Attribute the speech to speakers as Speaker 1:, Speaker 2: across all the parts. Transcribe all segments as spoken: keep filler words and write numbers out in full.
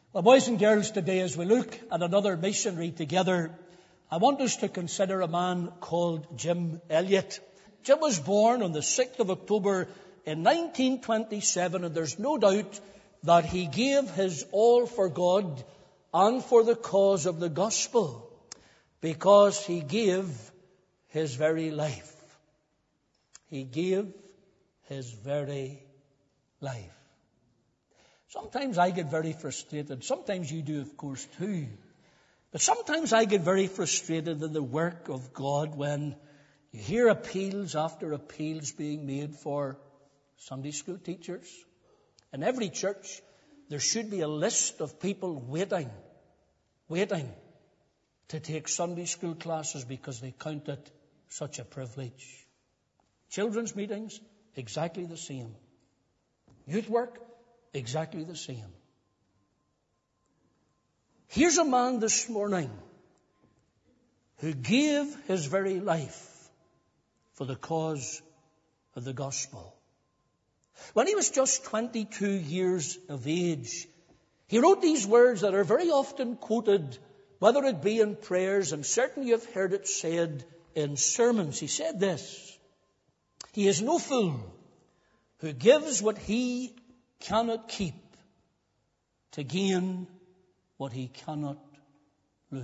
Speaker 1: Well, boys and girls, today as we look at another missionary together, I want us to consider a man called Jim Elliot. Jim was born on the sixth of October in nineteen twenty-seven, and there's no doubt that he gave his all for God and for the cause of the gospel, because he gave his very life. He gave his very life. Sometimes I get very frustrated. Sometimes you do, of course, too. But sometimes I get very frustrated in the work of God when you hear appeals after appeals being made for Sunday school teachers. In every church, there should be a list of people waiting, waiting to take Sunday school classes because they count it such a privilege. Children's meetings, exactly the same. Youth work, exactly the same. Here's a man this morning who gave his very life for the cause of the gospel. When he was just twenty-two years of age, he wrote these words that are very often quoted, whether it be in prayers, and certainly you've heard it said in sermons. He said this: "He is no fool who gives what he cannot keep to gain what he cannot lose."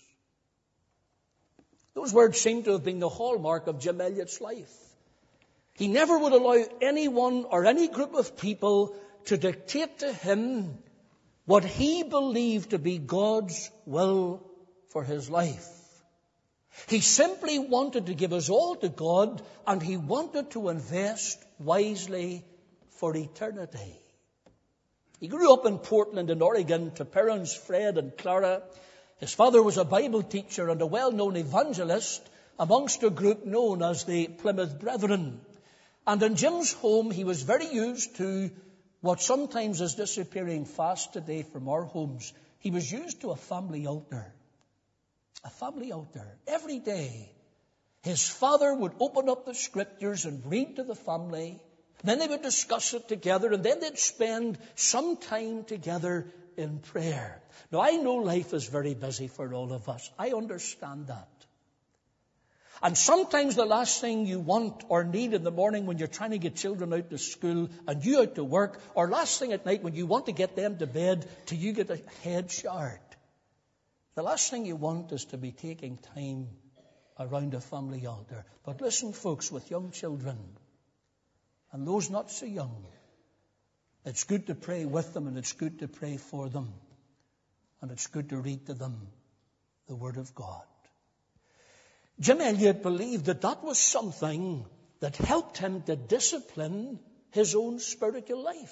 Speaker 1: Those words seem to have been the hallmark of Jim Elliot's life. He never would allow anyone or any group of people to dictate to him what he believed to be God's will for his life. He simply wanted to give his all to God, and he wanted to invest wisely for eternity. He grew up in Portland in Oregon to parents Fred and Clara. His father was a Bible teacher and a well-known evangelist amongst a group known as the Plymouth Brethren. And in Jim's home, he was very used to what sometimes is disappearing fast today from our homes. He was used to a family altar. A family altar. Every day, his father would open up the scriptures and read to the family. Then they would discuss it together, and then they'd spend some time together in prayer. Now, I know life is very busy for all of us. I understand that. And sometimes the last thing you want or need in the morning when you're trying to get children out to school and you out to work, or last thing at night when you want to get them to bed till you get a head showered, the last thing you want is to be taking time around a family altar. But listen, folks, with young children, and those not so young, it's good to pray with them, and it's good to pray for them, and it's good to read to them the Word of God. Jim Elliot believed that that was something that helped him to discipline his own spiritual life.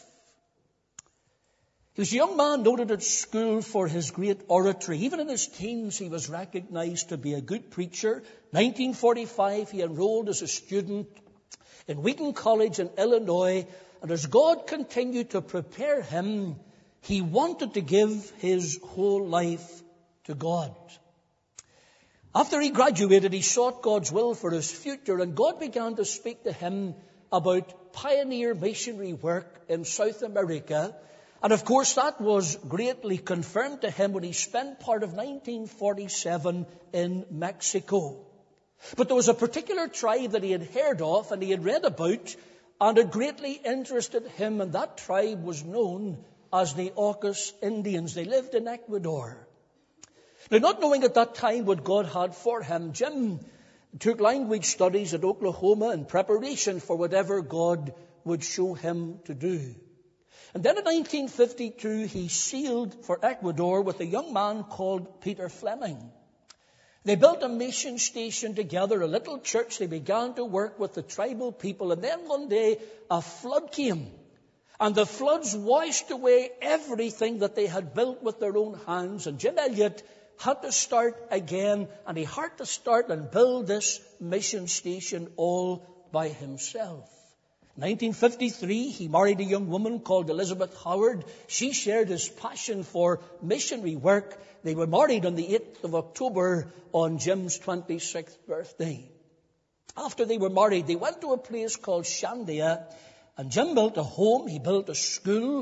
Speaker 1: He was a young man noted at school for his great oratory. Even in his teens, he was recognized to be a good preacher. nineteen forty-five, he enrolled as a student in Wheaton College in Illinois, and as God continued to prepare him, he wanted to give his whole life to God. After he graduated, he sought God's will for his future, and God began to speak to him about pioneer missionary work in South America. And of course, that was greatly confirmed to him when he spent part of nineteen forty-seven in Mexico. But there was a particular tribe that he had heard of and he had read about, and it greatly interested him, and that tribe was known as the Aucas Indians. They lived in Ecuador. Now, not knowing at that time what God had for him, Jim took language studies at Oklahoma in preparation for whatever God would show him to do. And then in nineteen fifty-two, he sailed for Ecuador with a young man called Peter Fleming. They built a mission station together, a little church. They began to work with the tribal people. And then one day, a flood came. And the floods washed away everything that they had built with their own hands. And Jim Elliot had to start again. And he had to start and build this mission station all by himself. nineteen fifty-three, he married a young woman called Elizabeth Howard. She shared his passion for missionary work. They were married on the eighth of October on Jim's twenty-sixth birthday. After they were married, they went to a place called Shandia, and Jim built a home, he built a school,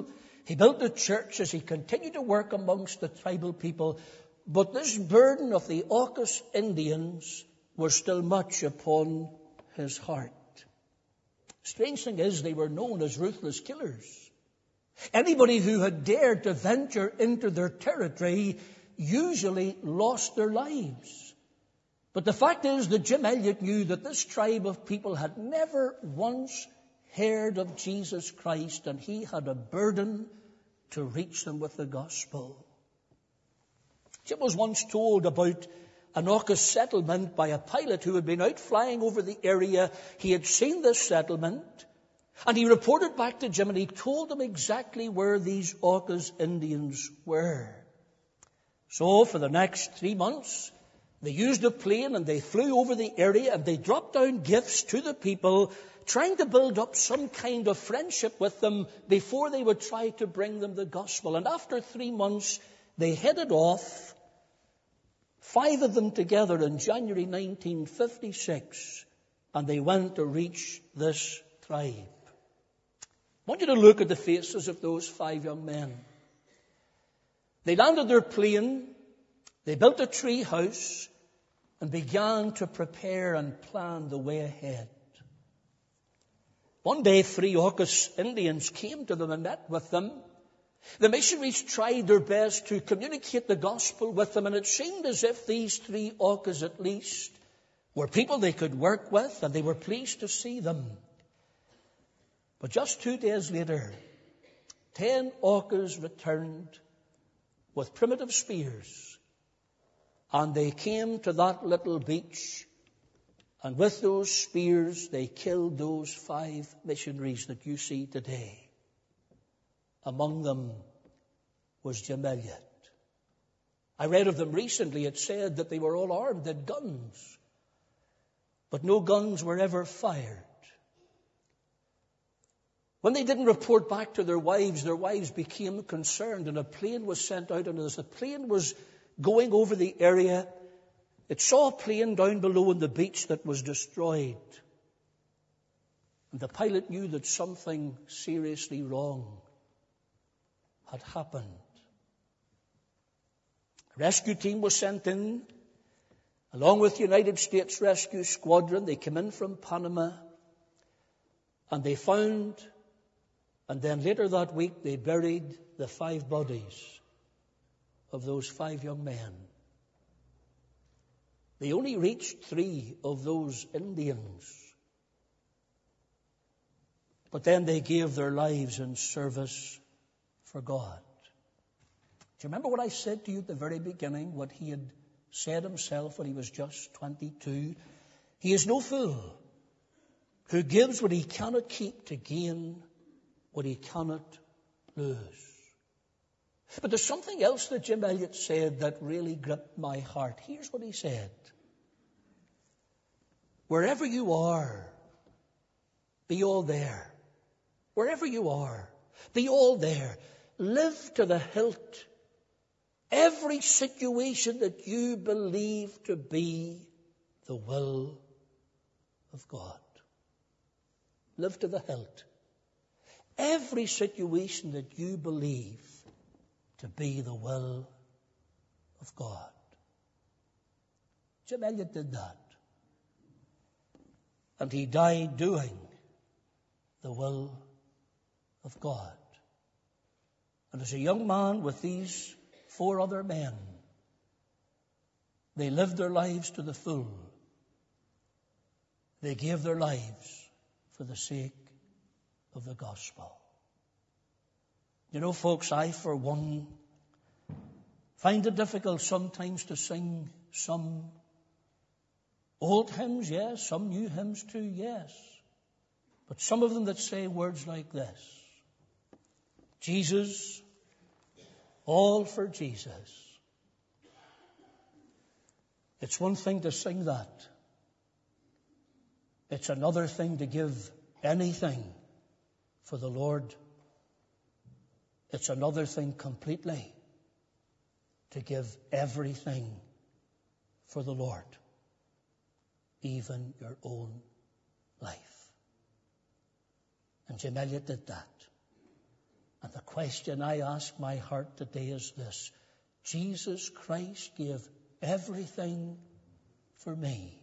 Speaker 1: He built the churches. He continued to work amongst the tribal people. But this burden of the Aucas Indians was still much upon his heart. Strange thing is, they were known as ruthless killers. Anybody who had dared to venture into their territory usually lost their lives. But the fact is that Jim Elliot knew that this tribe of people had never once heard of Jesus Christ, and he had a burden to reach them with the gospel. Jim was once told about an Aucas settlement by a pilot who had been out flying over the area. He had seen this settlement, and he reported back to Jim, and he told him exactly where these Aucas Indians were. So for the next three months, they used a plane and they flew over the area and they dropped down gifts to the people, trying to build up some kind of friendship with them before they would try to bring them the gospel. And after three months, they headed off, five of them together in January nineteen fifty-six, and they went to reach this tribe. I want you to look at the faces of those five young men. They landed their plane, they built a tree house, and began to prepare and plan the way ahead. One day, three Aucas Indians came to them and met with them. The missionaries tried their best to communicate the gospel with them, and it seemed as if these three Aucas at least were people they could work with, and they were pleased to see them. But just two days later, ten Aucas returned with primitive spears, and they came to that little beach, and with those spears they killed those five missionaries that you see today. Among them was Jim Elliot. I read of them recently. It said that they were all armed, had guns, but no guns were ever fired. When they didn't report back to their wives, their wives became concerned, and a plane was sent out, and as the plane was going over the area, it saw a plane down below on the beach that was destroyed. And the pilot knew that something seriously wrong had happened. A rescue team was sent in, along with the United States Rescue Squadron. They came in from Panama, and they found, and then later that week, they buried the five bodies of those five young men. They only reached three of those Indians. But then they gave their lives in service for God. Do you remember what I said to you at the very beginning, what he had said himself when he was just twenty-two? He is no fool who gives what he cannot keep to gain what he cannot lose. But there's something else that Jim Elliot said that really gripped my heart. Here's what he said. Wherever you are, be all there. Wherever you are, be all there. Live to the hilt every situation that you believe to be the will of God. Live to the hilt every situation that you believe to be the will of God. Jim Elliot did that. And he died doing the will of God. And as a young man with these four other men, they lived their lives to the full. They gave their lives for the sake of the gospel. You know, folks, I, for one, find it difficult sometimes to sing some old hymns, yes, some new hymns too, yes. But some of them that say words like this: Jesus, all for Jesus. It's one thing to sing that. It's another thing to give anything for the Lord. It's another thing completely to give everything for the Lord, even your own life. And Jim Elliot did that. And the question I ask my heart today is this: Jesus Christ gave everything for me.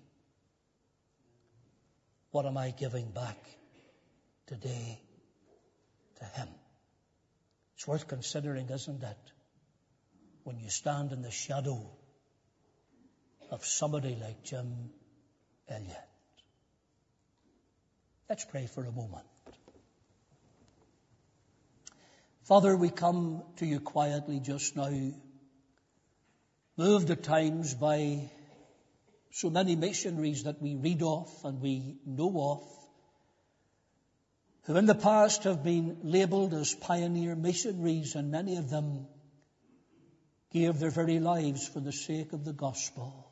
Speaker 1: What am I giving back today to him? It's worth considering, isn't it? When you stand in the shadow of somebody like Jim Elliot. Let's pray for a moment. Father, we come to you quietly just now, moved at times by so many missionaries that we read of and we know of, who in the past have been labelled as pioneer missionaries, and many of them gave their very lives for the sake of the gospel.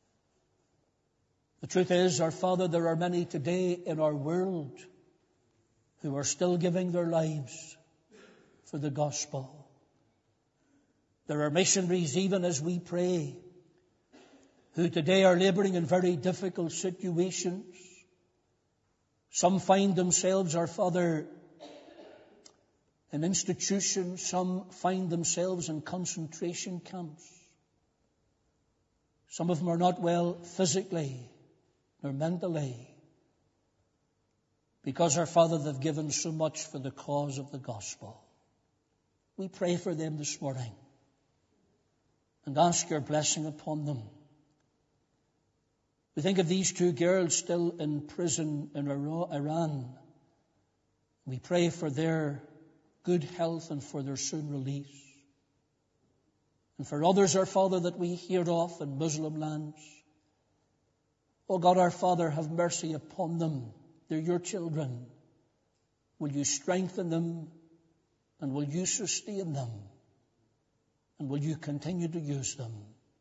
Speaker 1: The truth is, our Father, there are many today in our world who are still giving their lives for the gospel. There are missionaries, even as we pray, who today are labouring in very difficult situations. Some find themselves, our Father, in institutions. Some find themselves in concentration camps. Some of them are not well physically nor mentally, because, our Father, they've given so much for the cause of the gospel. We pray for them this morning and ask your blessing upon them. We think of these two girls still in prison in Iran. We pray for their good health and for their soon release. And for others, our Father, that we hear of in Muslim lands. Oh God, our Father, have mercy upon them. They're your children. Will you strengthen them, and will you sustain them, and will you continue to use them?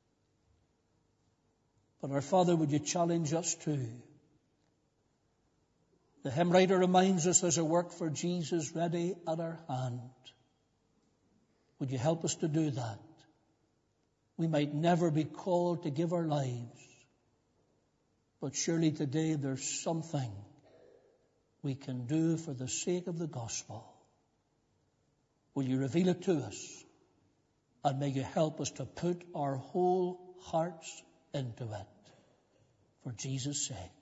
Speaker 1: But our Father, would you challenge us too? The hymn writer reminds us there's a work for Jesus ready at our hand. Would you help us to do that? We might never be called to give our lives, but surely today there's something we can do for the sake of the gospel. Will you reveal it to us? And may you help us to put our whole hearts into it for Jesus' sake.